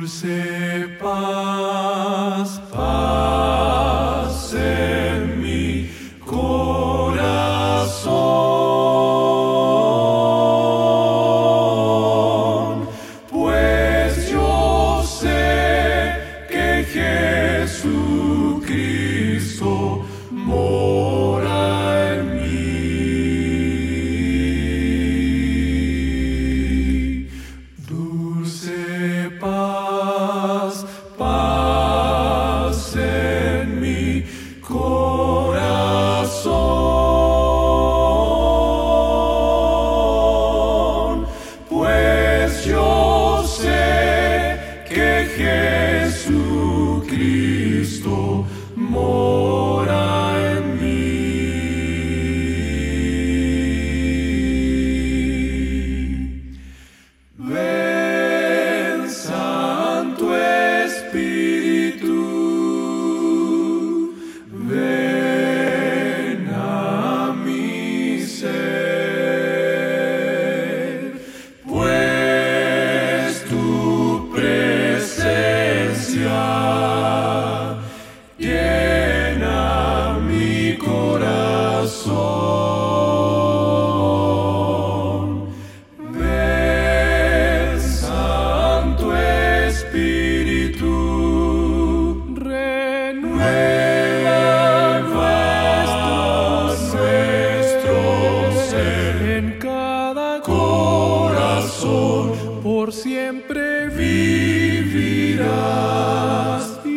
Dulce paz, paz en mi corazón, pues yo sé que Jesucristo mora en mí. Dulce paz, paz en mi corazón, pues yo sé que Jesucristo mora en mí. Ven, Santo Espíritu, ven a mi ser, pues tu presencia llena mi corazón. Ven, Santo Espíritu, renueva nuestro ser en cada corazón, por siempre vivirás.